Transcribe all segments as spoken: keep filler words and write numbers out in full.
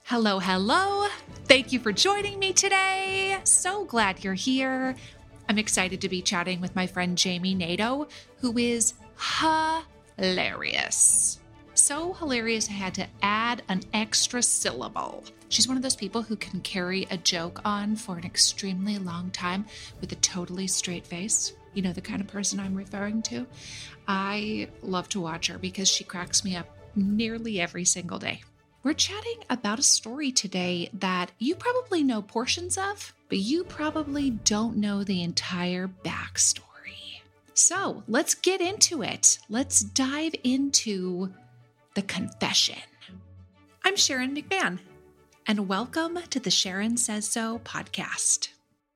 Hello, hello. Thank you for joining me today. So glad you're here. I'm excited to be chatting with my friend Jamie Nato, who is hilarious. So hilarious, I had to add an extra syllable. She's one of those people who can carry a joke on for an extremely long time with a totally straight face. You know, the kind of person I'm referring to. I love to watch her because she cracks me up nearly every single day. We're chatting about a story today that you probably know portions of, but you probably don't know the entire backstory. So let's get into it. Let's dive into the confession. I'm Sharon McMahon, and welcome to the Sharon Says So podcast.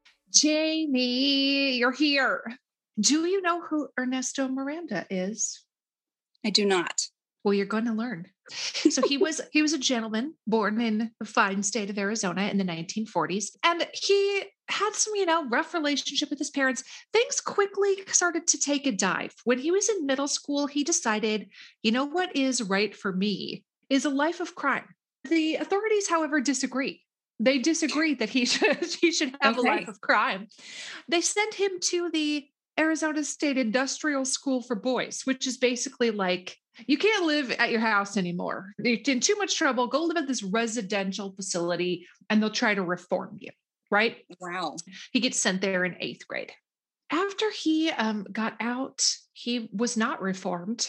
Jamie, you're here. Do you know who Ernesto Miranda is? I do not. Well, you're going to learn. So he was he was a gentleman born in the fine state of Arizona in the nineteen forties. And he had some, you know, rough relationship with his parents. Things quickly started to take a dive. When he was in middle school, he decided, you know, what is right for me is a life of crime. The authorities, however, disagree. They disagree that he should he should have okay. a life of crime. They sent him to the Arizona State Industrial School for Boys, which is basically like, you can't live at your house anymore. You're in too much trouble. Go live at this residential facility and they'll try to reform you, right? Wow. He gets sent there in eighth grade. After he um, got out, he was not reformed.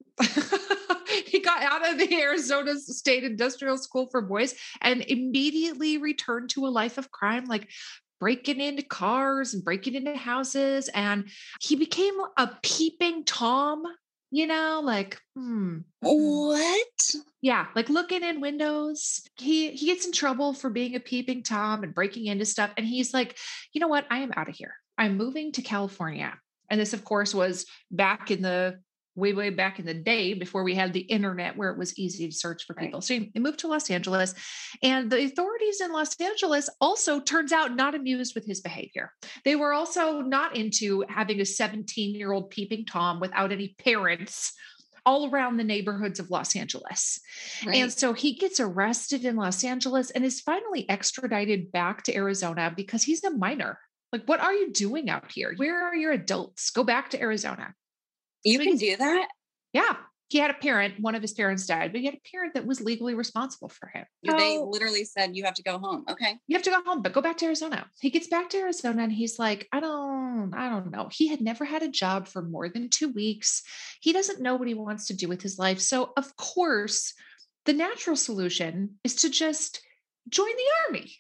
He got out of the Arizona State Industrial School for Boys and immediately returned to a life of crime, like breaking into cars and breaking into houses. And he became a peeping Tom. You know, like, hmm. What? Yeah, like looking in windows. He he gets in trouble for being a peeping Tom and breaking into stuff. And he's like, you know what? I am out of here. I'm moving to California. And this, of course, was back in the way, way back in the day before we had the internet where it was easy to search for people. Right. So he, he moved to Los Angeles, and the authorities in Los Angeles also turns out not amused with his behavior. They were also not into having a seventeen year old peeping Tom without any parents all around the neighborhoods of Los Angeles. Right. And so he gets arrested in Los Angeles and is finally extradited back to Arizona because he's a minor. Like, what are you doing out here? Where are your adults? Go back to Arizona. You so can do that? Yeah. He had a parent. One of his parents died, but he had a parent that was legally responsible for him. So, they literally said, you have to go home. Okay. You have to go home, but go back to Arizona. He gets back to Arizona and he's like, I don't, I don't know. He had never had a job for more than two weeks. He doesn't know what he wants to do with his life. So of course, the natural solution is to just join the army.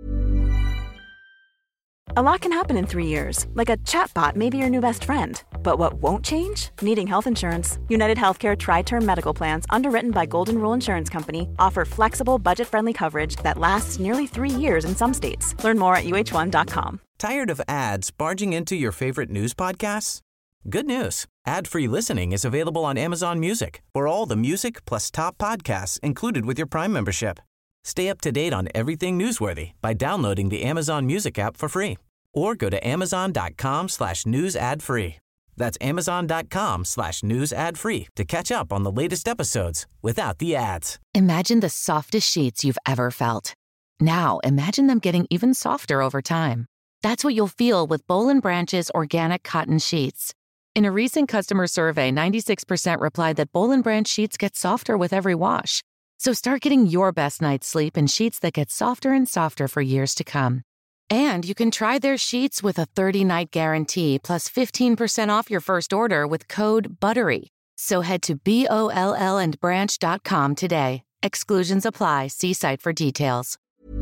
A lot can happen in three years, like a chatbot may be your new best friend. But what won't change? Needing health insurance. United Healthcare Tri-Term Medical Plans, underwritten by Golden Rule Insurance Company, offer flexible, budget-friendly coverage that lasts nearly three years in some states. Learn more at U H one dot com. Tired of ads barging into your favorite news podcasts? Good news. Ad-free listening is available on Amazon Music for all the music plus top podcasts included with your Prime membership. Stay up to date on everything newsworthy by downloading the Amazon Music app for free or go to amazon.com slash news ad free. That's amazon.com slash news ad free to catch up on the latest episodes without the ads. Imagine the softest sheets you've ever felt. Now imagine them getting even softer over time. That's what you'll feel with Boll and Branch's organic cotton sheets. In a recent customer survey, ninety-six percent replied that Boll and Branch sheets get softer with every wash. So start getting your best night's sleep in sheets that get softer and softer for years to come. And you can try their sheets with a thirty night guarantee plus fifteen percent off your first order with code BUTTERY. So head to B O L L and branch dot com today. Exclusions apply. See site for details.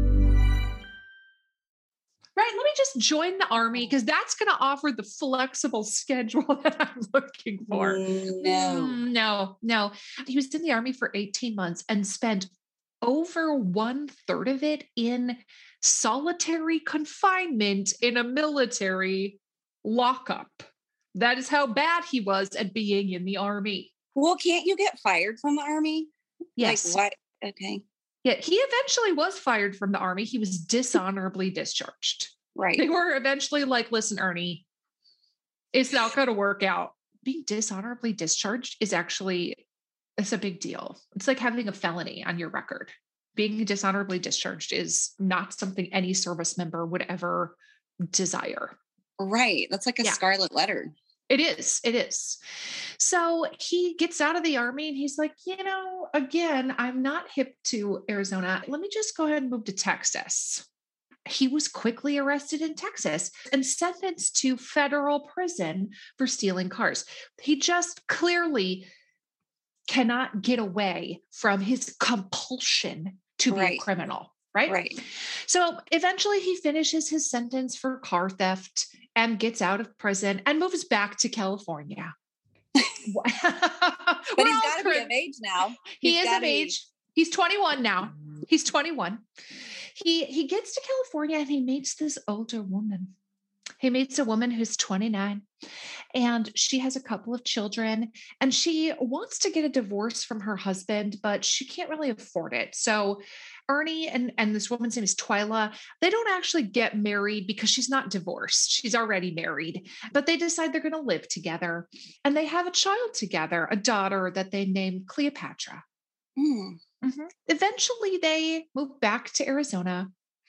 Right. Let me just join the army because that's going to offer the flexible schedule that I'm looking for. No, mm, no, no. He was in the army for eighteen months and spent over one third of it in solitary confinement in a military lockup. That is how bad he was at being in the army. Well, can't you get fired from the army? Yes. Like what? Okay. Yeah, he eventually was fired from the army. He was dishonorably discharged. Right. They were eventually like, listen, Ernie, it's not going to work out. Being dishonorably discharged is actually, it's a big deal. It's like having a felony on your record. being dishonorably discharged is not something any service member would ever desire. Right. That's like a Yeah. scarlet letter. It is. It is. So he gets out of the Army and he's like, you know, again, I'm not hip to Arizona. Let me just go ahead and move to Texas. He was quickly arrested in Texas and sentenced to federal prison for stealing cars. He just clearly cannot get away from his compulsion to be Right. a criminal, right? Right. So eventually he finishes his sentence for car theft and gets out of prison and moves back to California. But he's got to be of age now. He He's is gotta of be- age. He's twenty-one now. He's twenty-one. He he gets to California and he meets this older woman. He meets a woman who's twenty-nine and she has a couple of children and she wants to get a divorce from her husband, but she can't really afford it. So Ernie and, and this woman's name is Twyla. They don't actually get married because she's not divorced. She's already married, but they decide they're going to live together and they have a child together, a daughter that they named Cleopatra. Hmm. Mhm. Eventually, they move back to Arizona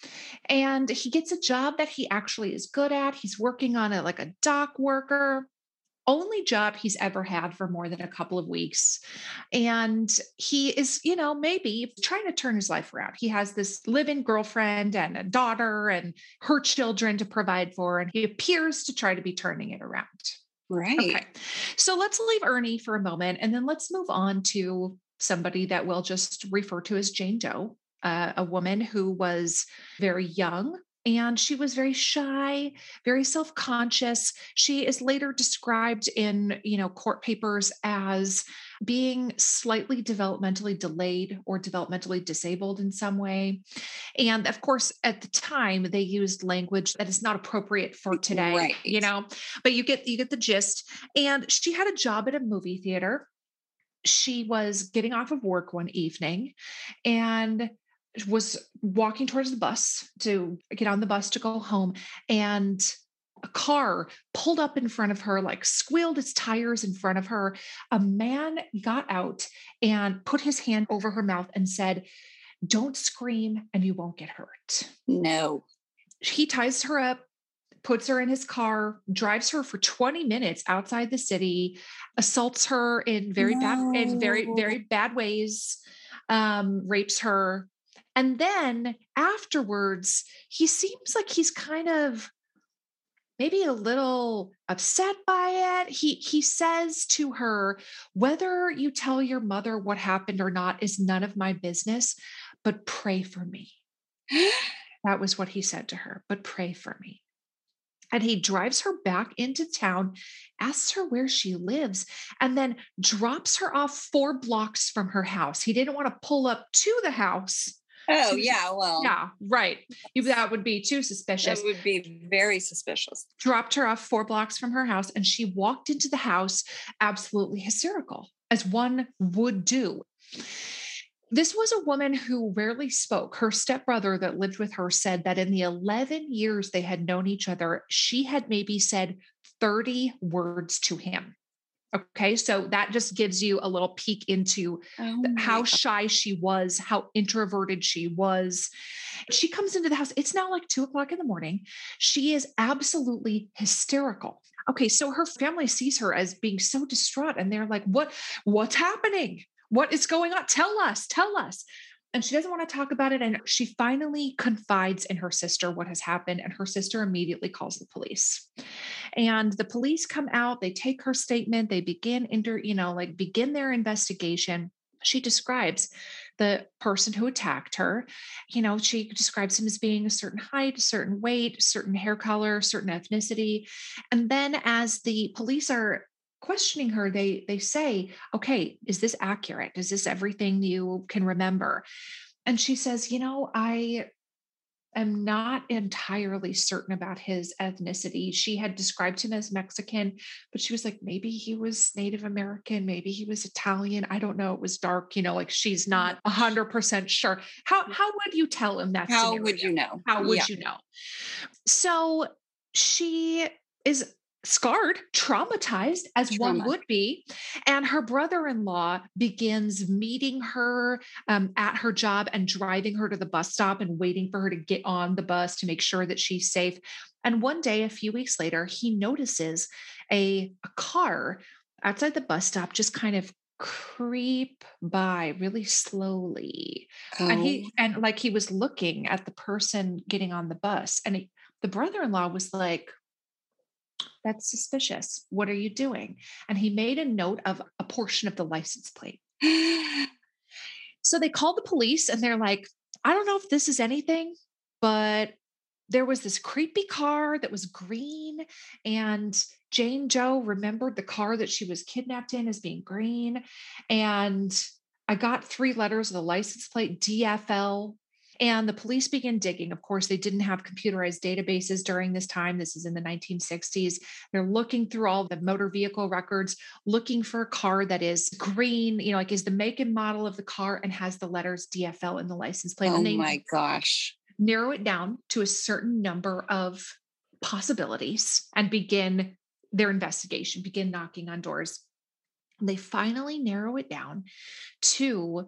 and he gets a job that he actually is good at. He's working on it like a dock worker, only job he's ever had for more than a couple of weeks. And he is, you know, maybe trying to turn his life around. He has this live-in girlfriend and a daughter and her children to provide for, and he appears to try to be turning it around. Right. Okay. So let's leave Ernie for a moment and then let's move on to somebody that we'll just refer to as Jane Doe, uh, a woman who was very young and she was very shy, very self-conscious. She is later described in, you know, court papers as being slightly developmentally delayed or developmentally disabled in some way. And of course, at the time, they used language that is not appropriate for today, Right. you know, but you get you get the gist. And she had a job at a movie theater. She was getting off of work one evening and was walking towards the bus to get on the bus to go home. And a car pulled up in front of her, like squealed its tires in front of her. A man got out and put his hand over her mouth and said, "Don't scream and you won't get hurt." No. He ties her up, puts her in his car, drives her for twenty minutes outside the city, assaults her in very bad, in very, No. very bad ways, um, rapes her. And then afterwards, he seems like he's kind of maybe a little upset by it. He he says to her, "Whether you tell your mother what happened or not is none of my business, but pray for me." That was what he said to her, "But pray for me." And he drives her back into town, asks her where she lives, and then drops her off four blocks from her house. He didn't want to pull up to the house. Oh, She was- yeah. Well, Yeah, right. You- That would be too that suspicious. would be very suspicious. Dropped her off four blocks from her house, and she walked into the house absolutely hysterical, as one would do. This was a woman who rarely spoke. Her stepbrother that lived with her said that in the eleven years they had known each other, she had maybe said thirty words to him. Okay, so that just gives you a little peek into Oh, th- how my- shy she was, how introverted she was. She comes into the house. It's now like two o'clock in the morning. She is absolutely hysterical. Okay, so her family sees her as being so distraught, and they're like, "What? What's happening? What is going on? Tell us, tell us." And she doesn't want to talk about it. And she finally confides in her sister what has happened. And her sister immediately calls the police. And the police come out, they take her statement, they begin inter, you know, like begin their investigation. She describes the person who attacked her. You know, she describes him as being a certain height, a certain weight, certain hair color, certain ethnicity. And then as the police are questioning her, they they say, "Okay, is this accurate? Is this everything you can remember?" And she says, "You know, I am not entirely certain about his ethnicity." She had described him as Mexican, but she was like, maybe he was Native American, maybe he was Italian. I don't know. It was dark, you know, like she's not a hundred percent sure. How how would you tell him that? How scenario? would you know? How would Yeah. you know? So she is scarred, traumatized, as Trauma. one would be. And her brother-in-law begins meeting her um, at her job and driving her to the bus stop and waiting for her to get on the bus to make sure that she's safe. And one day, a few weeks later, he notices a, a car outside the bus stop just kind of creep by really slowly. Oh. And he, and like he was looking at the person getting on the bus. And he, the brother-in-law was like, that's suspicious. What are you doing? And he made a note of a portion of the license plate. So they called the police and they're like, I don't know if this is anything, but there was this creepy car that was green, and Jane Doe remembered the car that she was kidnapped in as being green. And I got three letters of the license plate, D F L. And the police began digging. Of course, they didn't have computerized databases during this time. This is in the nineteen sixties. They're looking through all the motor vehicle records, looking for a car that is green, you know, like is the make and model of the car and has the letters D F L in the license plate. Oh And they my gosh. narrow it down to a certain number of possibilities and begin their investigation, begin knocking on doors. They finally narrow it down to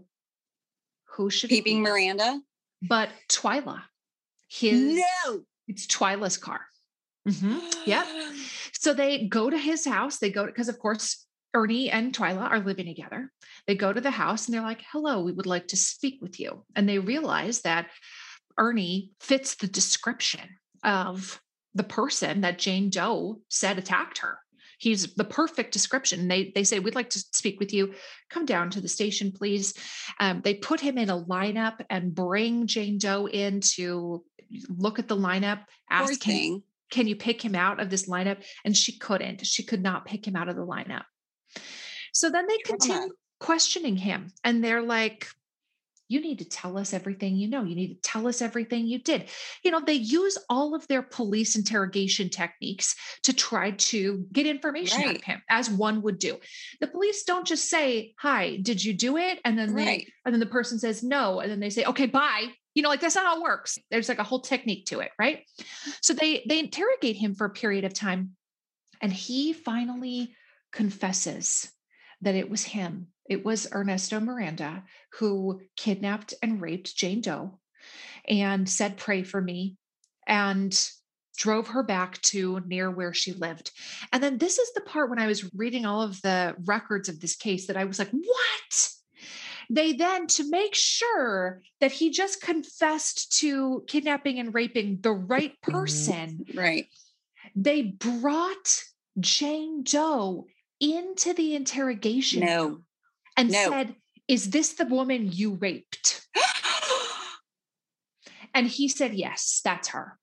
who should Peeping it be? Miranda? But Twyla, his, No. it's Twyla's car. Mm-hmm. Yep. So they go to his house. They go to, because of course, Ernie and Twyla are living together. They go to the house and they're like, hello, we would like to speak with you. And they realize that Ernie fits the description of the person that Jane Doe said attacked her. He's the perfect description. They they say, we'd like to speak with you. Come down to the station, please. Um, they put him in a lineup and bring Jane Doe in to look at the lineup, Poor ask him, thing. can you pick him out of this lineup? And she couldn't. She could not pick him out of the lineup. So then they Trauma. continue questioning him. And they're like, you need to tell us everything you know. You need to tell us everything you did. You know, they use all of their police interrogation techniques to try to get information out Right. of him, as one would do. The police don't just say, hi, did you do it? And then they, Right. and then the person says no. And then they say, okay, bye. You know, like that's not how it works. There's like a whole technique to it, right? So they they interrogate him for a period of time. And he finally confesses that it was him. It was Ernesto Miranda who kidnapped and raped Jane Doe and said, pray for me, and drove her back to near where she lived. And then this is the part when I was reading all of the records of this case that I was like, what? They then, to make sure that he just confessed to kidnapping and raping the right person, Right. they brought Jane Doe into the interrogation No. room and No. said, is this the woman you raped? And he said, yes, that's her.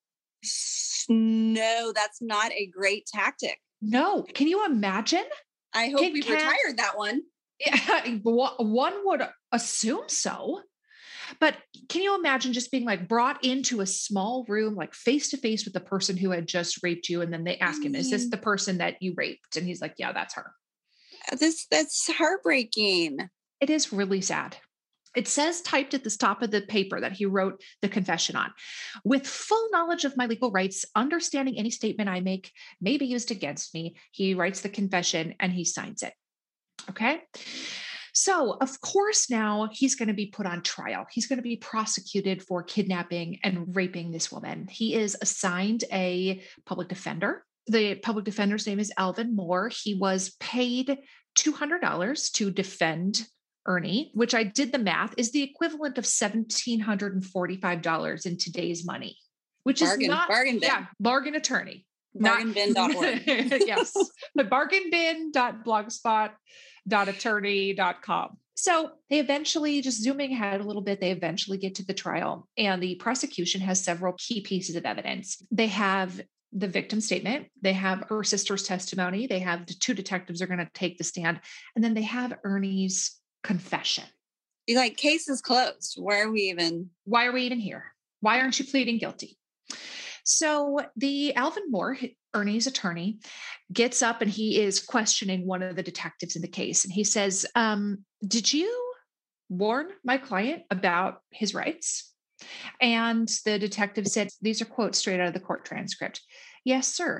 No, that's not a great tactic. No. Can you imagine? I hope Can- we can- retired that one. Yeah, one would assume so. But can you imagine just being like brought into a small room, like face to face with the person who had just raped you? And then they ask him, is this mean- the person that you raped? And he's like, yeah, that's her. This that's heartbreaking. It is really sad. It says typed at the top of the paper that he wrote the confession on. With full knowledge of my legal rights, understanding any statement I make may be used against me, he writes the confession and he signs it. Okay. So, of course, now he's going to be put on trial. He's going to be prosecuted for kidnapping and raping this woman. He is assigned a public defender. The public defender's name is Alvin Moore. He was paid two hundred dollars to defend Ernie, which I did the math is the equivalent of one thousand seven hundred forty-five dollars in today's money, which Bargain, is not bargain bin. yeah, bargain attorney. bargain bin dot org. Yes, the bargain bin dot blogspot dot attorney dot com. So they eventually, just zooming ahead a little bit, they eventually get to the trial, and the prosecution has several key pieces of evidence. They have the victim statement, they have her sister's testimony, they have the two detectives are going to take the stand, and then they have Ernie's confession. You're like, case is closed. Why are we even? Why are we even here? Why aren't you pleading guilty? So the Alvin Moore, Ernie's attorney, gets up and he is questioning one of the detectives in the case. And he says, um, did you warn my client about his rights? And the detective said, these are quotes straight out of the court transcript. Yes, sir.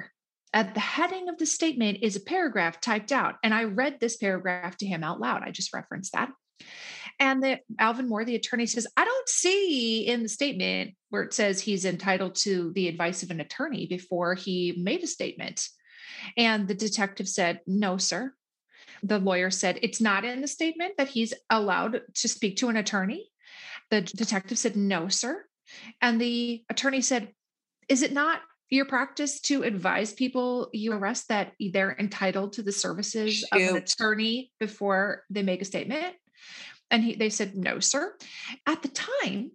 At the heading of the statement is a paragraph typed out. And I read this paragraph to him out loud. I just referenced that. And the Alvin Moore, the attorney, says, I don't see in the statement where it says he's entitled to the advice of an attorney before he made a statement. And the detective said, no, sir. The lawyer said, it's not in the statement that he's allowed to speak to an attorney. The detective said, no, sir. And the attorney said, is it not your practice to advise people you arrest that they're entitled to the services Shoot. of an attorney before they make a statement? And he, they said, no, sir. At the time,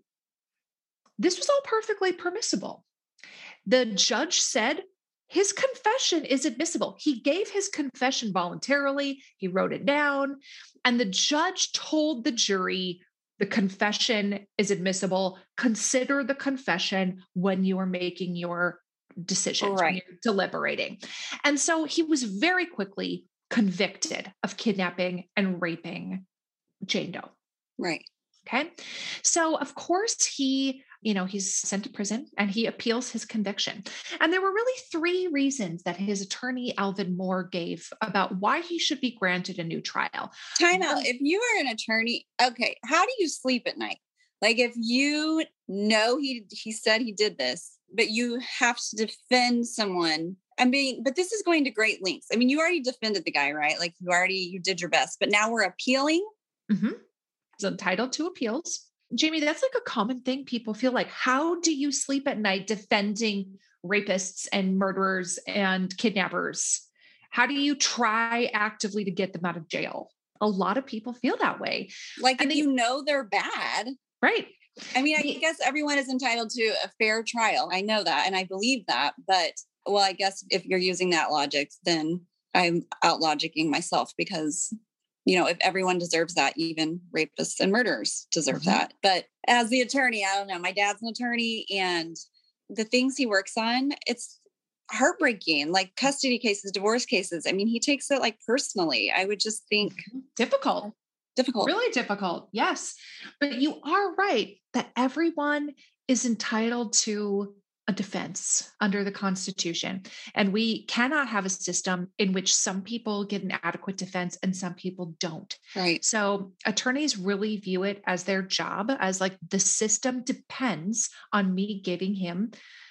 this was all perfectly permissible. The judge said his confession is admissible. He gave his confession voluntarily. He wrote it down. And the judge told the jury, the confession is admissible. Consider the confession when you are making your decisions, Right. when you're deliberating. And so he was very quickly convicted of kidnapping and raping Jane Doe. Right. Okay. So of course he, you know, he's sent to prison and he appeals his conviction. And there were really three reasons that his attorney, Alvin Moore, gave about why he should be granted a new trial. Time out. One- If you are an attorney, okay, how do you sleep at night? Like if you know he he said he did this, but you have to defend someone. I mean, but this is going to great lengths. I mean, you already defended the guy, right? Like you already, you did your best, but now we're appealing. Mm-hmm. He's entitled to appeals. Jamie, that's like a common thing people feel like. How do you sleep at night defending rapists and murderers and kidnappers? How do you try actively to get them out of jail? A lot of people feel that way. Like And if they- you know they're bad. Right. I mean, I The- guess everyone is entitled to a fair trial. I know that. And I believe that. But well, I guess if you're using that logic, then I'm out logicking myself because, you know, if everyone deserves that, even rapists and murderers deserve Mhm. that. But as the attorney, I don't know, my dad's an attorney and the things he works on, it's heartbreaking, like custody cases, divorce cases. I mean, he takes it like personally. I would just think Difficult. difficult. Really difficult. Yes. But you are right that everyone is entitled to a defense under the Constitution. And we cannot have a system in which some people get an adequate defense and some people don't. Right. So attorneys really view it as their job, as like the system depends on me giving him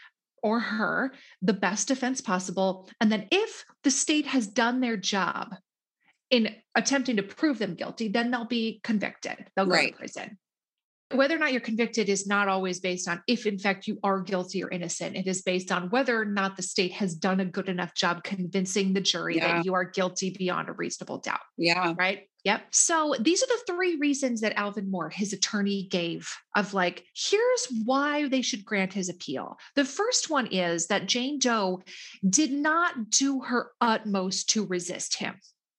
or her the best defense possible. And then if the state has done their job in attempting to prove them guilty, then they'll be convicted. They'll go Right. to prison. Whether or not you're convicted is not always based on if, in fact, you are guilty or innocent. It is based on whether or not the state has done a good enough job convincing the jury Yeah. that you are guilty beyond a reasonable doubt. Yeah. Right? Yep. So these are the three reasons that Alvin Moore, his attorney, gave of like, here's why they should grant his appeal. The first one is that Jane Doe did not do her utmost to resist him.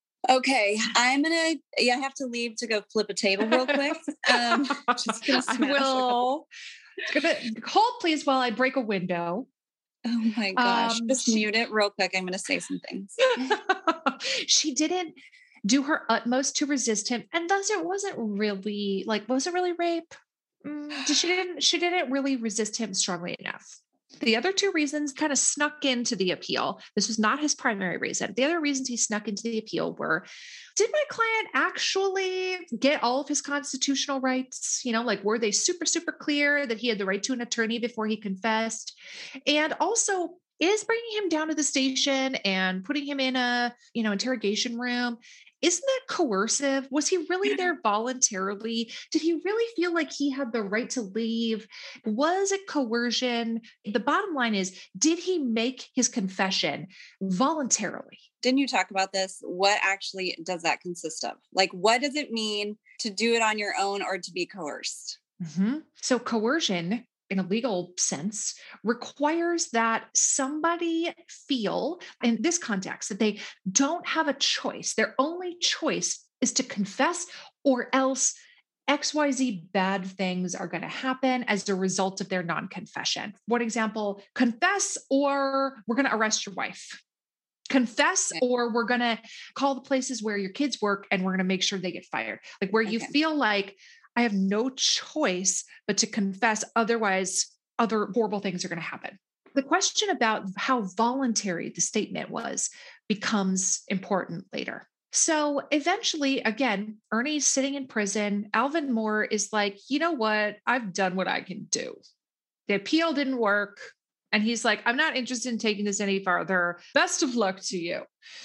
Okay, I'm gonna. Yeah, I have to leave to go flip a table real quick. Um, just gonna I smash a will. Gonna, hold, please, while I break a window. Oh my gosh! Um, just she- mute it real quick. I'm gonna say some things. She didn't do her utmost to resist him, and thus it wasn't really like was it really rape? Mm, she didn't. She didn't really resist him strongly enough. The other two reasons kind of snuck into the appeal. This was not his primary reason. The other reasons he snuck into the appeal were, did my client actually get all of his constitutional rights? You know, like, were they super, super clear that he had the right to an attorney before he confessed? And also, is bringing him down to the station and putting him in a, you know, interrogation room, isn't that coercive? Was he really there voluntarily? Did he really feel like he had the right to leave? Was it coercion? The bottom line is, did he make his confession voluntarily? Didn't you talk about this? What actually does that consist of? Like, what does it mean to do it on your own or to be coerced? Mm-hmm. So coercion, in a legal sense, requires that somebody feel, in this context, that they don't have a choice. Their only choice is to confess, or else X Y Z bad things are going to happen as a result of their non-confession. One example, confess or we're going to arrest your wife. Confess Okay. or we're going to call the places where your kids work and we're going to make sure they get fired. Like where you Okay. feel like I have no choice but to confess. Otherwise, other horrible things are going to happen. The question about how voluntary the statement was becomes important later. So eventually, again, Ernie's sitting in prison. Alvin Moore is like, you know what? I've done what I can do. The appeal didn't work. And he's like, I'm not interested in taking this any farther. Best of luck to you.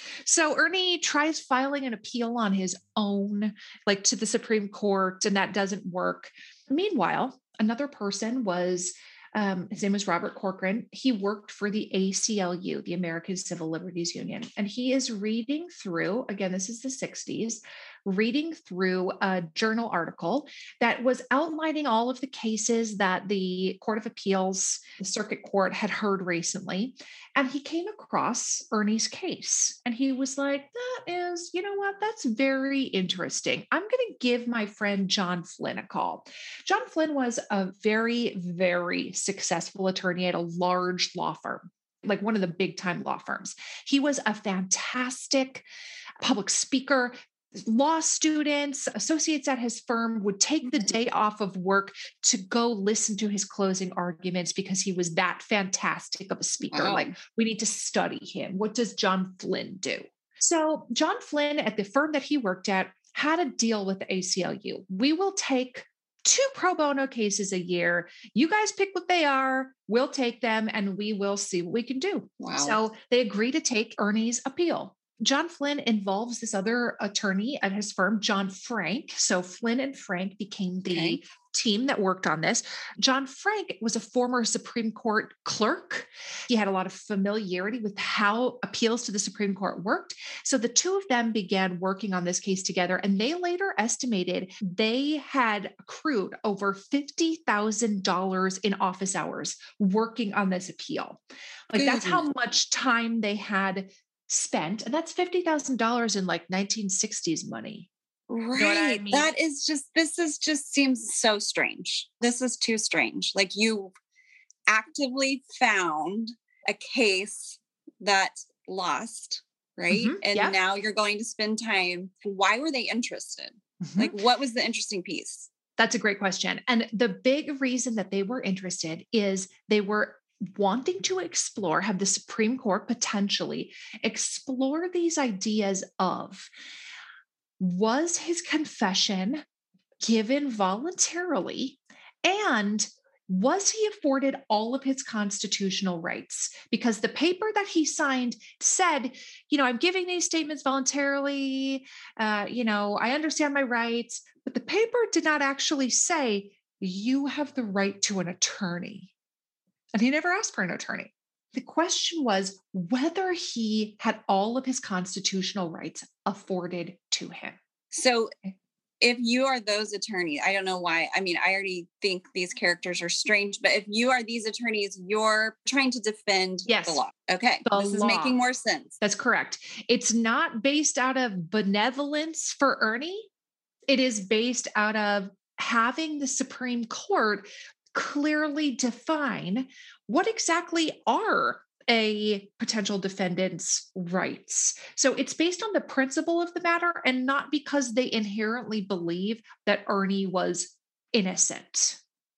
So Ernie tries filing an appeal on his own, like to the Supreme Court, and that doesn't work. Meanwhile, another person was, um, his name was Robert Corcoran. He worked for the A C L U, the American Civil Liberties Union. And he is reading through, again, this is the sixties, reading through a journal article that was outlining all of the cases that the Court of Appeals, the Circuit Court, had heard recently. And he came across Ernie's case. And he was like, that is, you know what, that's very interesting. I'm going to give my friend John Flynn a call. John Flynn was a very, very successful attorney at a large law firm, like one of the big time law firms. He was a fantastic public speaker. Law students, associates at his firm would take the day off of work to go listen to his closing arguments because he was that fantastic of a speaker. Wow. Like, we need to study him. What does John Flynn do? So John Flynn at the firm that he worked at had a deal with the A C L U. We will take two pro bono cases a year. You guys pick what they are. We'll take them and we will see what we can do. Wow. So they agree to take Ernie's appeal. John Flynn involves this other attorney at his firm, John Frank. So Flynn and Frank became the okay. team that worked on this. John Frank was a former Supreme Court clerk. He had a lot of familiarity with how appeals to the Supreme Court worked. So the two of them began working on this case together, and they later estimated they had accrued over fifty thousand dollars in office hours working on this appeal. Like, that's how much time they had spent. And that's fifty thousand dollars in like nineteen sixties money. Right. You know what I mean? That is just, this is just seems so strange. This is too strange. Like, you actively found a case that lost, right? Mm-hmm. And yeah. now you're going to spend time. Why were they interested? Mm-hmm. Like, what was the interesting piece? That's a great question. And the big reason that they were interested is they were wanting to explore, have the Supreme Court potentially explore these ideas of, was his confession given voluntarily, and was he afforded all of his constitutional rights? Because the paper that he signed said, you know, I'm giving these statements voluntarily, uh, you know, I understand my rights, but the paper did not actually say you have the right to an attorney. And he never asked for an attorney. The question was whether he had all of his constitutional rights afforded to him. So if you are those attorneys, I don't know why. I mean, I already think these characters are strange, but if you are these attorneys, you're trying to defend yes, the law. Okay. The this law. is making more sense. That's correct. It's not based out of benevolence for Ernie. It is based out of having the Supreme Court clearly define what exactly are a potential defendant's rights. So it's based on the principle of the matter and not because they inherently believe that Ernie was innocent.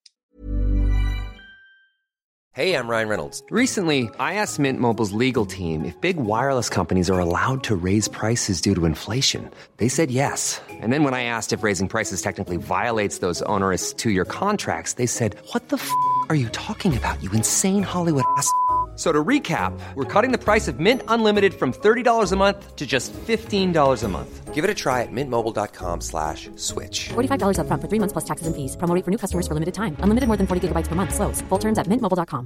Hey, I'm Ryan Reynolds. Recently, I asked Mint Mobile's legal team if big wireless companies are allowed to raise prices due to inflation. They said yes. And then when I asked if raising prices technically violates those onerous two-year contracts, they said, what the f*** are you talking about, you insane Hollywood ass f- So to recap, we're cutting the price of Mint Unlimited from thirty dollars a month to just fifteen dollars a month. Give it a try at mintmobile.com slash switch. forty-five dollars up front for three months plus taxes and fees. Promo rate for new customers for limited time. Unlimited more than forty gigabytes per month. Slows full terms at mint mobile dot com.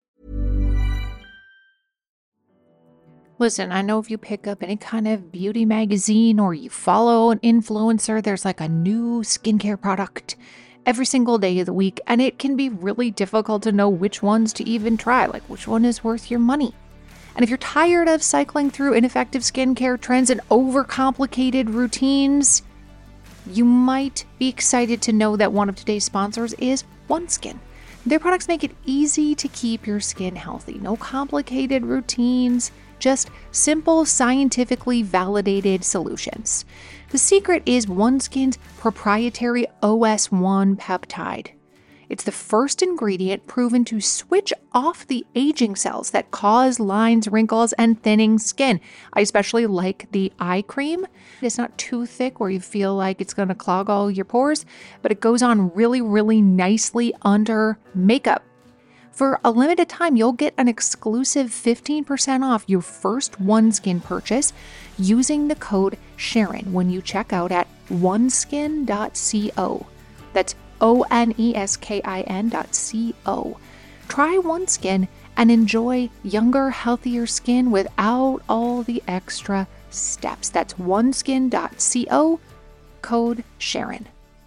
Listen, I know if you pick up any kind of beauty magazine or you follow an influencer, there's like a new skincare product every single day of the week, and it can be really difficult to know which ones to even try, like which one is worth your money. And if you're tired of cycling through ineffective skincare trends and overcomplicated routines, you might be excited to know that one of today's sponsors is OneSkin. Their products make it easy to keep your skin healthy. No complicated routines, just simple, scientifically validated solutions. The secret is OneSkin's proprietary O S one peptide. It's the first ingredient proven to switch off the aging cells that cause lines, wrinkles, and thinning skin. I especially like the eye cream. It's not too thick where you feel like it's going to clog all your pores, but it goes on really, really nicely under makeup. For a limited time, you'll get an exclusive fifteen percent off your first OneSkin purchase using the code Sharon when you check out at oneskin dot co. That's O N E S K I N dot C O. Try OneSkin and enjoy younger, healthier skin without all the extra steps. That's oneskin dot co, code Sharon.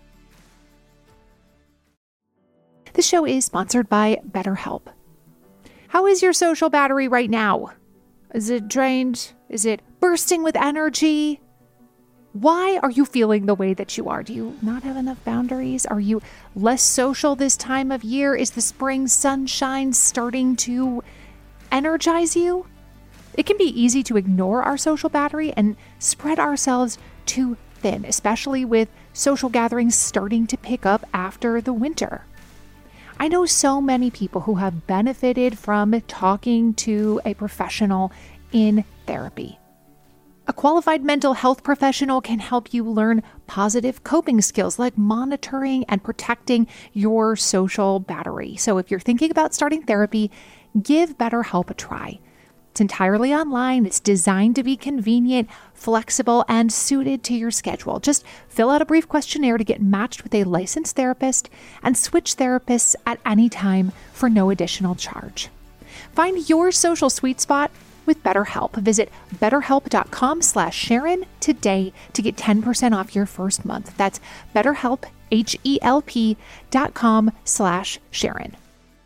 This show is sponsored by BetterHelp. How is your social battery right now? Is it drained? Is it bursting with energy? Why are you feeling the way that you are? Do you not have enough boundaries? Are you less social this time of year? Is the spring sunshine starting to energize you? It can be easy to ignore our social battery and spread ourselves too thin, especially with social gatherings starting to pick up after the winter. I know so many people who have benefited from talking to a professional in therapy. A qualified mental health professional can help you learn positive coping skills like monitoring and protecting your social battery. So if you're thinking about starting therapy, give BetterHelp a try. It's entirely online. It's designed to be convenient, flexible, and suited to your schedule. Just fill out a brief questionnaire to get matched with a licensed therapist and switch therapists at any time for no additional charge. Find your social sweet spot with BetterHelp. Visit betterhelp.com slash Sharon today to get ten percent off your first month. That's BetterHelp, H-E-L-P dot com slash Sharon.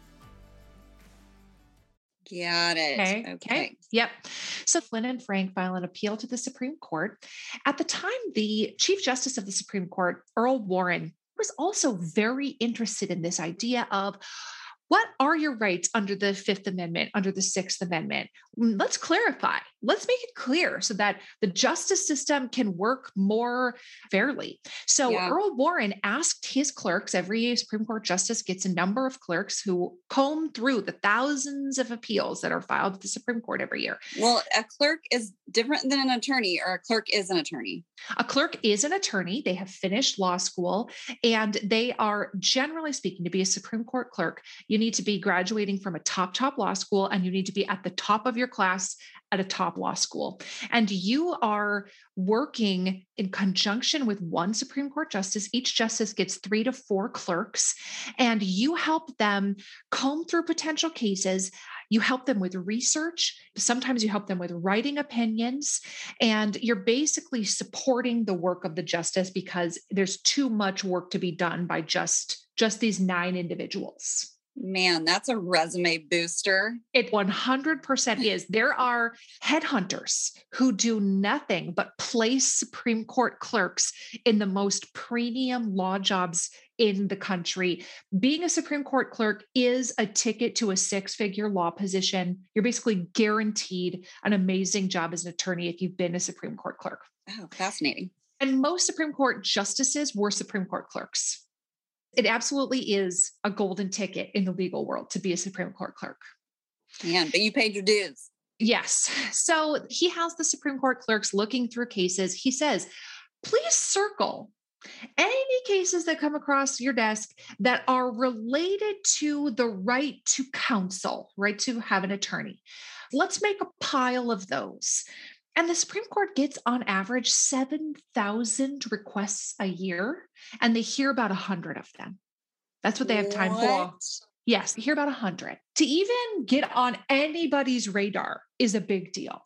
Got it. Okay. Okay. okay. Yep. So Flynn and Frank file an appeal to the Supreme Court. At the time, the Chief Justice of the Supreme Court, Earl Warren, was also very interested in this idea of what are your rights under the Fifth Amendment, under the Sixth Amendment? Let's clarify. Let's make it clear so that the justice system can work more fairly. So yeah. Earl Warren asked his clerks, every Supreme Court justice gets a number of clerks who comb through the thousands of appeals that are filed at the Supreme Court every year. Well, a clerk is different than an attorney, or a clerk is an attorney. A clerk is an attorney. They have finished law school, and they are, generally speaking, to be a Supreme Court clerk, you need to be graduating from a top, top law school, and you need to be at the top of your class at a top law school. And you are working in conjunction with one Supreme Court justice. Each justice gets three to four clerks, and you help them comb through potential cases. You help them with research. Sometimes you help them with writing opinions, and you're basically supporting the work of the justice because there's too much work to be done by just, just these nine individuals. Man, that's a resume booster. It one hundred percent is. There are headhunters who do nothing but place Supreme Court clerks in the most premium law jobs in the country. Being a Supreme Court clerk is a ticket to a six-figure law position. You're basically guaranteed an amazing job as an attorney if you've been a Supreme Court clerk. Oh, fascinating. And most Supreme Court justices were Supreme Court clerks. It absolutely is a golden ticket in the legal world to be a Supreme Court clerk. Man, but you paid your dues. Yes. So he has the Supreme Court clerks looking through cases. He says, please circle any cases that come across your desk that are related to the right to counsel, right to have an attorney. Let's make a pile of those. And the Supreme Court gets on average seven thousand requests a year, and they hear about one hundred of them. That's what they have time what? for. Yes, they hear about one hundred. To even get on anybody's radar is a big deal.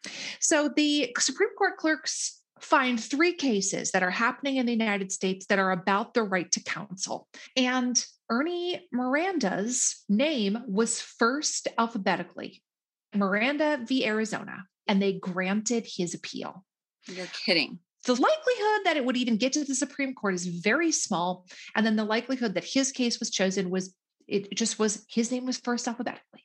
So the Supreme Court clerks find three cases that are happening in the United States that are about the right to counsel. And Ernie Miranda's name was first alphabetically, Miranda v. Arizona. And they granted his appeal. You're kidding. The likelihood that it would even get to the Supreme Court is very small. And then the likelihood that his case was chosen was, it just was, his name was first alphabetically.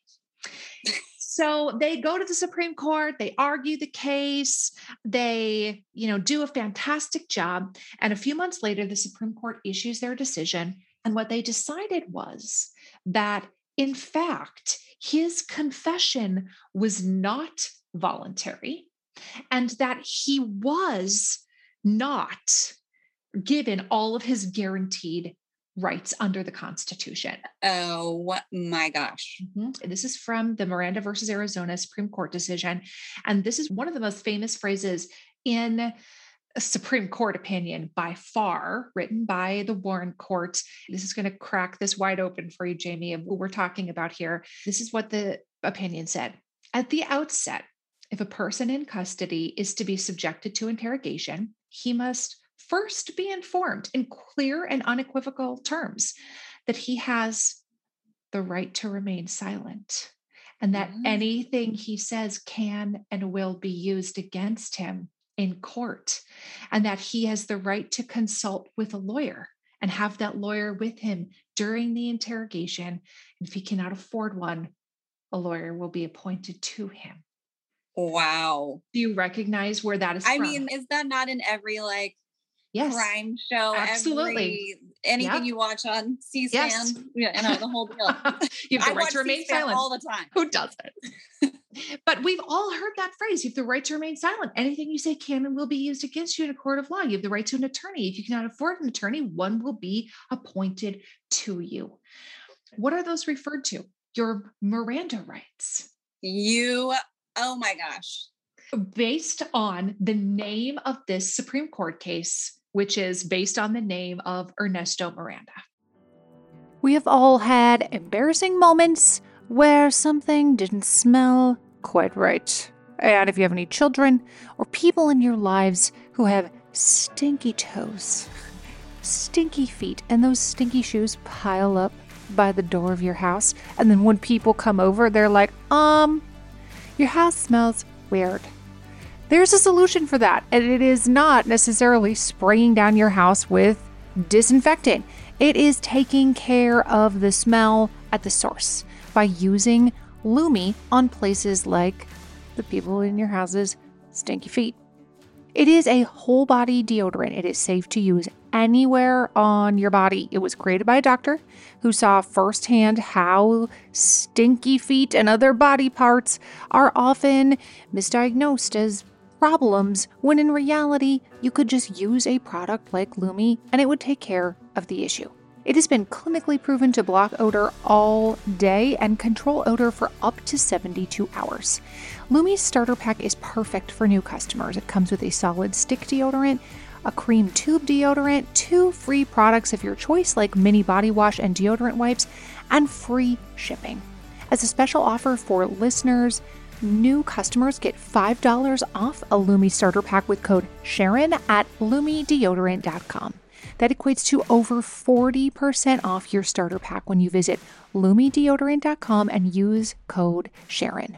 So they go to the Supreme Court, they argue the case, they, you know, do a fantastic job. And a few months later, the Supreme Court issues their decision And what they decided was that, in fact, his confession was not voluntary and that he was not given all of his guaranteed rights under the Constitution. Oh my gosh. Mm-hmm. This is from the Miranda versus Arizona Supreme Court decision. And this is one of the most famous phrases in a Supreme Court opinion by far, written by the Warren Court. This is going to crack this wide open for you, Jamie, of what we're talking about here. This is what the opinion said. At the outset, if a person in custody is to be subjected to interrogation, he must first be informed in clear and unequivocal terms that he has the right to remain silent and that mm-hmm. anything he says can and will be used against him in court, and that he has the right to consult with a lawyer and have that lawyer with him during the interrogation. If he cannot afford one, a lawyer will be appointed to him. Wow. Do you recognize where that is I from? mean, is that not in every like yes, crime show? Absolutely. Every, anything yep. you watch on C-SPAN? Yes. Yeah, you know, the whole deal. You have the I right to remain C-SPAN silent all the time. Who doesn't? But we've all heard that phrase. You have the right to remain silent. Anything you say can and will be used against you in a court of law. You have the right to an attorney. If you cannot afford an attorney, one will be appointed to you. What are those referred to? Your Miranda rights. You, oh my gosh. Based on the name of this Supreme Court case, which is based on the name of Ernesto Miranda. We have all had embarrassing moments where something didn't smell quite right. And if you have any children or people in your lives who have stinky toes, stinky feet, and those stinky shoes pile up by the door of your house, and then when people come over, they're like, um, your house smells weird. There's a solution for that, and it is not necessarily spraying down your house with disinfectant. It is taking care of the smell at the source by using Lume on places like the people in your house's stinky feet. It is a whole body deodorant. It is safe to use anywhere on your body. It was created by a doctor who saw firsthand how stinky feet and other body parts are often misdiagnosed as problems, when in reality, you could just use a product like Lume and it would take care of the issue. It has been clinically proven to block odor all day and control odor for up to seventy-two hours. Lume's starter pack is perfect for new customers. It comes with a solid stick deodorant, a cream tube deodorant, two free products of your choice like mini body wash and deodorant wipes, and free shipping. As a special offer for listeners, new customers get five dollars off a Lume starter pack with code Sharon at Lume Deodorant dot com. That equates to over forty percent off your starter pack when you visit Lume Deodorant dot com and use code Sharon.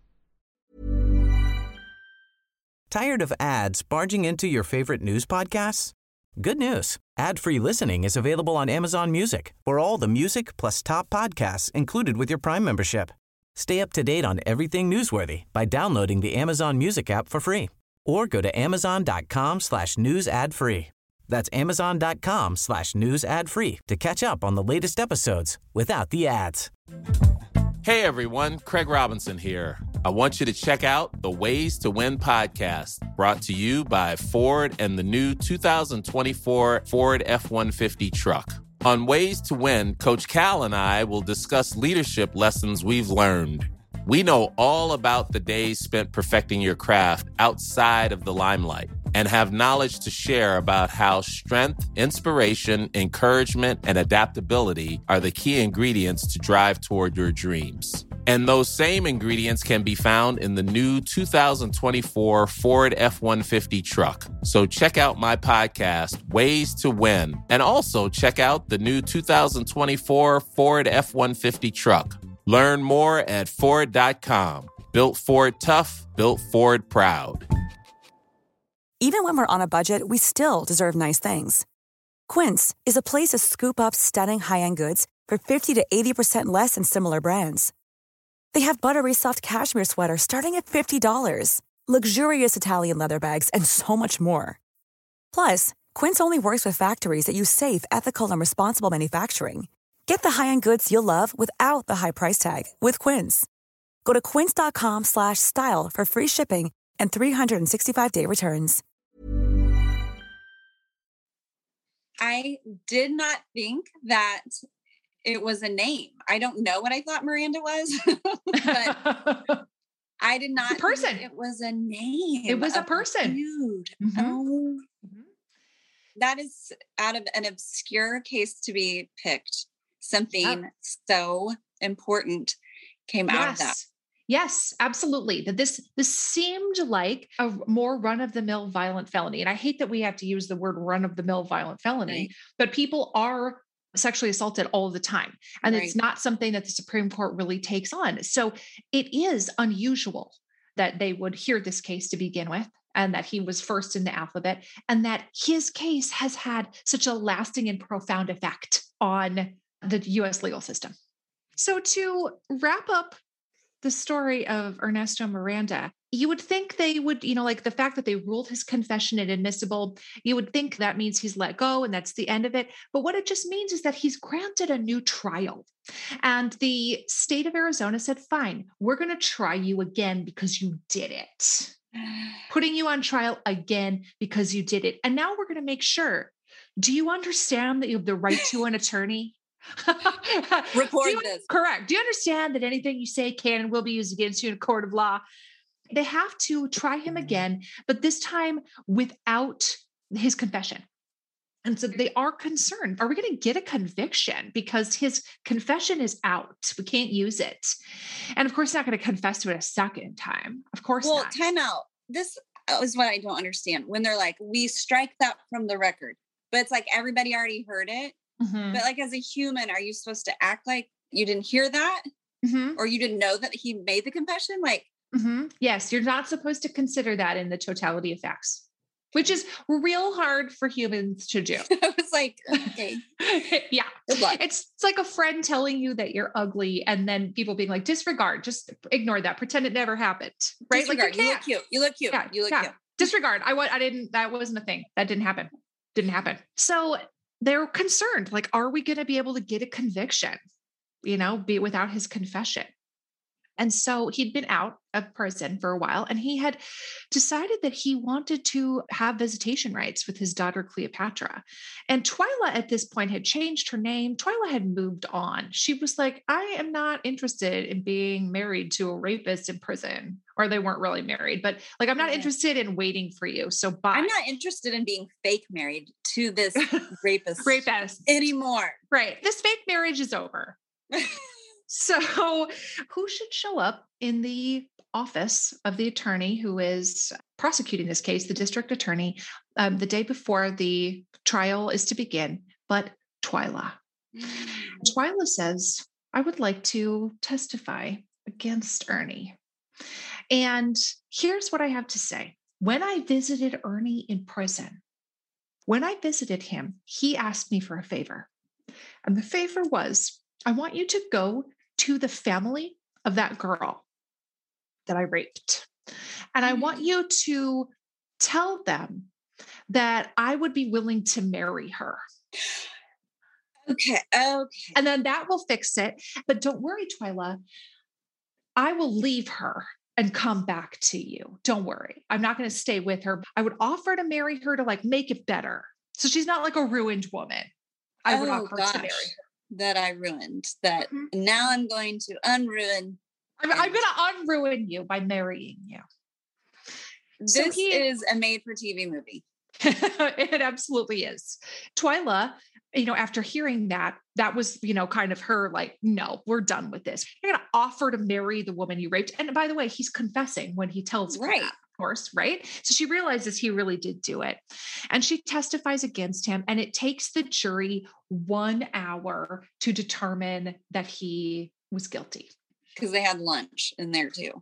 Tired of ads barging into your favorite news podcasts? Good news. Ad-free listening is available on Amazon Music for all the music plus top podcasts included with your Prime membership. Stay up to date on everything newsworthy by downloading the Amazon Music app for free or go to amazon.com slash news ad free. That's amazon.com slash news ad free to catch up on the latest episodes without the ads. Hey everyone, Craig Robinson here. I want you to check out the Ways to Win podcast, brought to you by Ford and the new two thousand twenty-four Ford F one fifty truck. On Ways to Win, Coach Cal and I will discuss leadership lessons we've learned. We know all about the days spent perfecting your craft outside of the limelight and have knowledge to share about how strength, inspiration, encouragement, and adaptability are the key ingredients to drive toward your dreams. And those same ingredients can be found in the new two thousand twenty-four Ford F one fifty truck. So check out my podcast, Ways to Win, and also check out the new two thousand twenty-four Ford F one fifty truck. Learn more at Ford dot com. Built Ford tough, built Ford proud. Even when we're on a budget, we still deserve nice things. Quince is a place to scoop up stunning high-end goods for fifty to eighty percent less than similar brands. They have buttery soft cashmere sweaters starting at fifty dollars, luxurious Italian leather bags, and so much more. Plus, Quince only works with factories that use safe, ethical, and responsible manufacturing. Get the high-end goods you'll love without the high price tag with Quince. Go to quince.com slash style for free shipping and three sixty-five day returns. I did not think that it was a name. I don't know what I thought Miranda was, but I did not it's a person. think it was a name. It was a person. Dude. Mm-hmm. Oh. Mm-hmm. That is out of an obscure case to be picked. Something Yep. so important came yes. out of that. Yes, absolutely. That this this seemed like a more run-of-the-mill violent felony. And I hate that we have to use the word run-of-the-mill violent felony, Right. but people are sexually assaulted all the time. And Right. it's not something that the Supreme Court really takes on. So it is unusual that they would hear this case to begin with, and that he was first in the alphabet, and that his case has had such a lasting and profound effect on the U S legal system. So to wrap up the story of Ernesto Miranda, you would think they would, you know, like the fact that they ruled his confession inadmissible, you would think that means he's let go and that's the end of it. But what it just means is that he's granted a new trial. And the state of Arizona said, fine, we're going to try you again because you did it. Putting you on trial again because you did it. And now we're going to make sure. Do you understand that you have the right to an attorney? Record you, this. Correct. Do you understand that anything you say can and will be used against you in a court of law? They have to try him again, but this time without his confession. And so they are concerned. Are we going to get a conviction? Because his confession is out. We can't use it. And of course, he's not going to confess to it a second time. Of course Well, not. time out. This is what I don't understand. When they're like, we strike that from the record, but it's like everybody already heard it. Mm-hmm. But like, as a human, are you supposed to act like you didn't hear that? Mm-hmm. Or you didn't know that he made the confession? Like, mm-hmm. Yes, you're not supposed to consider that in the totality of facts, which is real hard for humans to do. I was like, okay. Yeah. Good luck. It's, it's like a friend telling you that you're ugly and then people being like, disregard, just ignore that. Pretend it never happened. Right? Disregard. Like you, you look cute. You look cute. Yeah, you look yeah. cute. Disregard. I want, I didn't, that wasn't a thing. That didn't happen. Didn't happen. So they're concerned. Like, are we going to be able to get a conviction, you know, be without his confession? And so he'd been out of prison for a while, and he had decided that he wanted to have visitation rights with his daughter, Cleopatra. And Twyla at this point had changed her name. Twyla had moved on. She was like, I am not interested in being married to a rapist in prison. Or they weren't really married, but like, I'm not Yeah. interested in waiting for you. So bye. I'm not interested in being fake married to this rapist rapist anymore. Right. This fake marriage is over. So who should show up in the office of the attorney who is prosecuting this case, the district attorney, um, the day before the trial is to begin, but Twyla. Twyla says, I would like to testify against Ernie. And here's what I have to say. When I visited Ernie in prison, when I visited him, he asked me for a favor. And the favor was, I want you to go to the family of that girl that I raped. And I want you to tell them that I would be willing to marry her. Okay. Okay. And then that will fix it. But don't worry, Twyla. I will leave her and come back to you. Don't worry. I'm not going to stay with her. I would offer to marry her to like make it better. So she's not like a ruined woman. I would Oh, offer gosh. to marry her. That I ruined. That Mhm. now I'm going to unruin. I'm, I'm going to unruin you by marrying you. This So he- is a made-for-T V movie. It absolutely is. Twyla, you know, after hearing that, that was, you know, kind of her like, no, we're done with this. You're going to offer to marry the woman you raped. And by the way, he's confessing when he tells her Right. that, of course, right? So she realizes he really did do it. And she testifies against him. And it takes the jury one hour to determine that he was guilty. Because they had lunch in there too.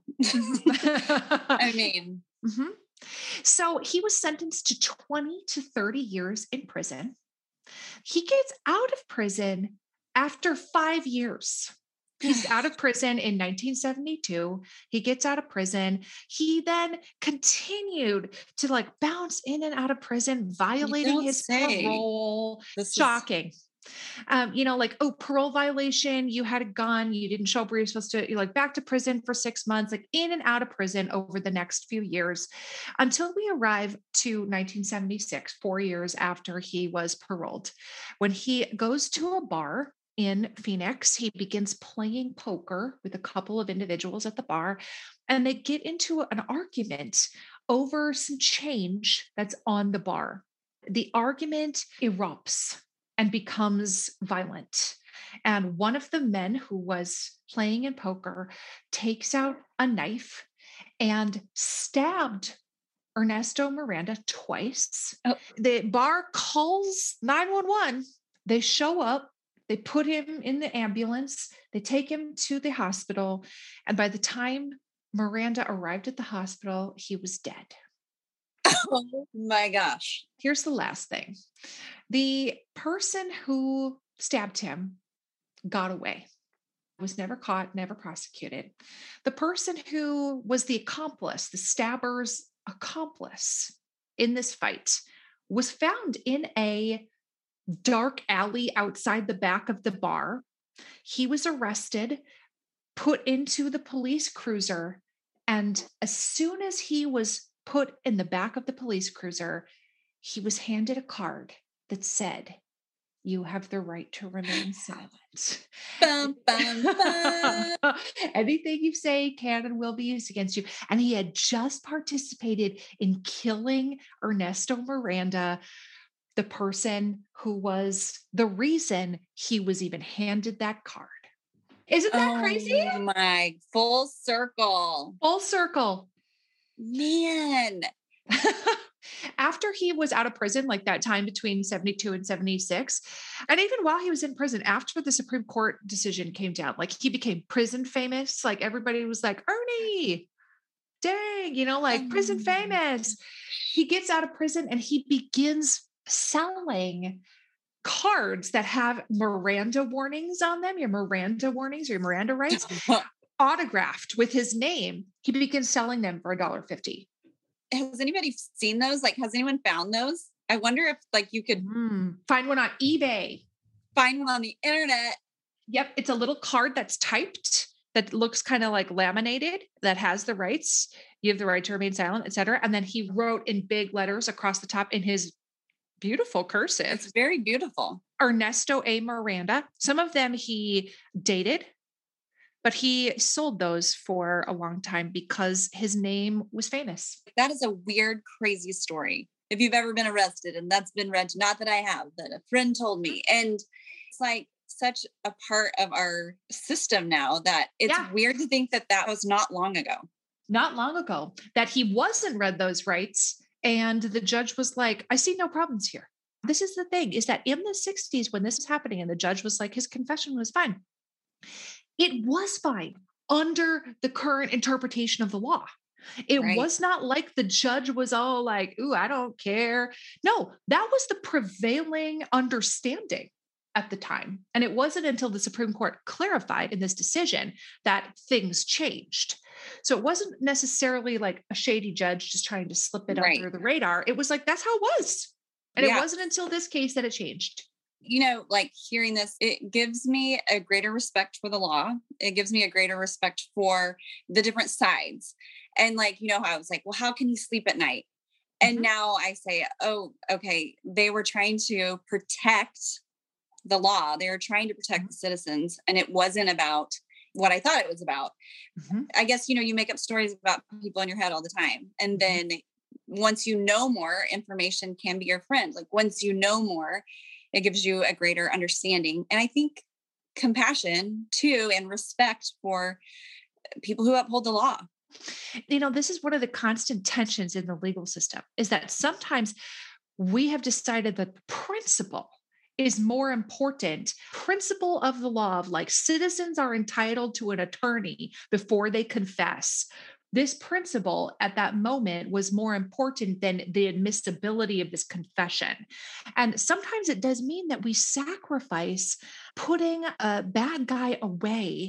I mean, Mm-hmm. So he was sentenced to twenty to thirty years in prison. He gets out of prison after five years. He's out of prison in nineteen seventy-two. He gets out of prison. He then continued to like bounce in and out of prison, violating his say. parole. This Shocking. Is- Um, you know, like, oh, parole violation, you had a gun, you didn't show up where you're supposed to, you're like back to prison for six months, like in and out of prison over the next few years until we arrive to nineteen seventy-six, four years after he was paroled. When he goes to a bar in Phoenix, he begins playing poker with a couple of individuals at the bar, and they get into an argument over some change that's on the bar. The argument erupts and becomes violent. And one of the men who was playing in poker takes out a knife and stabbed Ernesto Miranda twice. Oh. The bar calls nine one one. They show up, they put him in the ambulance, they take him to the hospital. And by the time Miranda arrived at the hospital, he was dead. Oh my gosh. Here's the last thing. The person who stabbed him got away, was never caught, never prosecuted. The person who was the accomplice, the stabber's accomplice in this fight, was found in a dark alley outside the back of the bar. He was arrested, put into the police cruiser, and as soon as he was put in the back of the police cruiser, he was handed a card that said, "You have the right to remain silent. Bum, bum, bum. Anything you say can and will be used against you." And he had just participated in killing Ernesto Miranda, the person who was the reason he was even handed that card. Isn't that oh crazy? My full circle. Full circle. Man. After he was out of prison, like that time between seventy-two and seventy-six, and even while he was in prison, after the Supreme Court decision came down, like he became prison famous. Like everybody was like, Ernie, dang, you know, like prison famous. He gets out of prison and he begins selling cards that have Miranda warnings on them, your Miranda warnings or your Miranda rights, autographed with his name. He begins selling them for a dollar fifty. Has anybody seen those? Like, has anyone found those? I wonder if like you could mm, find one on eBay, find one on the internet. Yep. It's a little card that's typed that looks kind of like laminated that has the rights. You have the right to remain silent, et cetera. And then he wrote in big letters across the top in his beautiful cursive. It's very beautiful. Ernesto A. Miranda. Some of them he dated, but he sold those for a long time because his name was famous. That is a weird, crazy story. If you've ever been arrested, and that's been read, not that I have, but a friend told me. And it's like such a part of our system now that it's yeah. weird to think that that was not long ago. Not long ago, that he wasn't read those rights. And the judge was like, I see no problems here. This is the thing, is that in the sixties, when this was happening, and the judge was like, his confession was fine. It was fine under the current interpretation of the law. It right. was not like the judge was all like, ooh, I don't care. No, that was the prevailing understanding at the time. And it wasn't until the Supreme Court clarified in this decision that things changed. So it wasn't necessarily like a shady judge just trying to slip it right. under the radar. It was like, that's how it was. And yeah. it wasn't until this case that it changed. You know, like hearing this, it gives me a greater respect for the law. It gives me a greater respect for the different sides. And like, you know, how I was like, well, how can he sleep at night? And mm-hmm. now I say, oh, okay, they were trying to protect the law. They were trying to protect mm-hmm. the citizens. And it wasn't about what I thought it was about. Mm-hmm. I guess, you know, you make up stories about people in your head all the time. And then once you know more, information can be your friend. Like once you know more, it gives you a greater understanding. And I think compassion too, and respect for people who uphold the law. You know, this is one of the constant tensions in the legal system, is that sometimes we have decided that the principle is more important. Principle of the law of like citizens are entitled to an attorney before they confess. This principle at that moment was more important than the admissibility of this confession. And sometimes it does mean that we sacrifice putting a bad guy away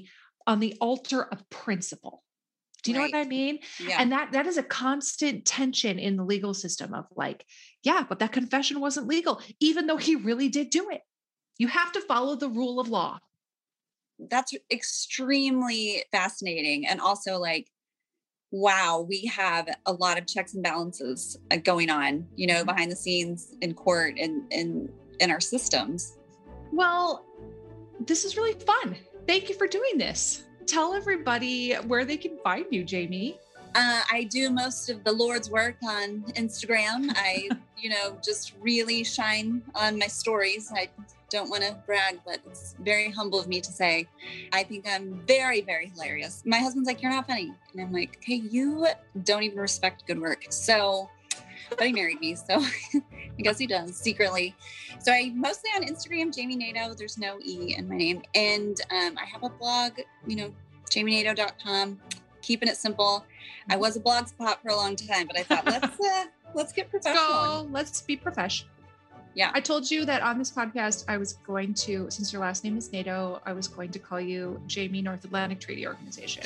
on the altar of principle. Do you right. know what I mean? Yeah. And that that is a constant tension in the legal system of like, yeah, but that confession wasn't legal, even though he really did do it. You have to follow the rule of law. That's extremely fascinating. And also like, wow, we have a lot of checks and balances going on, you know, behind the scenes in court and in, in our systems. Well, this is really fun. Thank you for doing this. Tell everybody where they can find you, Jamie. Uh, I do most of the Lord's work on Instagram. I, you know, just really shine on my stories. I don't want to brag, but it's very humble of me to say, I think I'm very, very hilarious. My husband's like, you're not funny. And I'm like, okay, you don't even respect good work. So, but he married me. So I guess he does secretly. So I mostly on Instagram, Jamie Nato, there's no E in my name. And um, I have a blog, you know, jamie nato dot com, keeping it simple. I was a blog spot for a long time, but I thought, let's, uh, let's get professional. Let's go. Let's be professional. Yeah. I told you that on this podcast, I was going to, since your last name is Nato, I was going to call you Jamie North Atlantic Treaty Organization.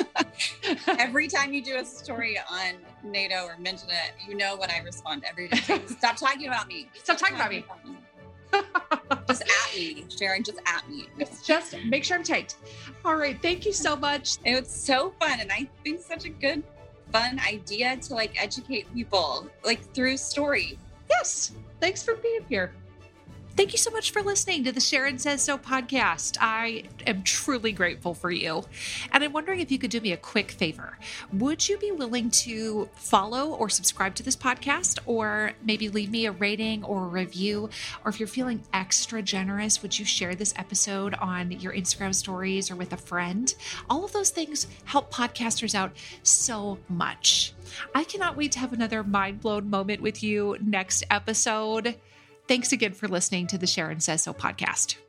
Every time you do a story on NATO or mention it, you know what I respond every day. Stop talking about me. Stop, Stop talking, talking about me. About me. Just at me, Sharon, just at me. Just make sure I'm tagged. All right. Thank you so much. It was so fun. And I think such a good, fun idea to like educate people like through story. Yes. Thanks for being here. Thank you so much for listening to the Sharon Says So podcast. I am truly grateful for you. And I'm wondering if you could do me a quick favor. Would you be willing to follow or subscribe to this podcast, or maybe leave me a rating or a review? Or if you're feeling extra generous, would you share this episode on your Instagram stories or with a friend? All of those things help podcasters out so much. I cannot wait to have another mind-blown moment with you next episode. Thanks again for listening to the Sharon Says So podcast.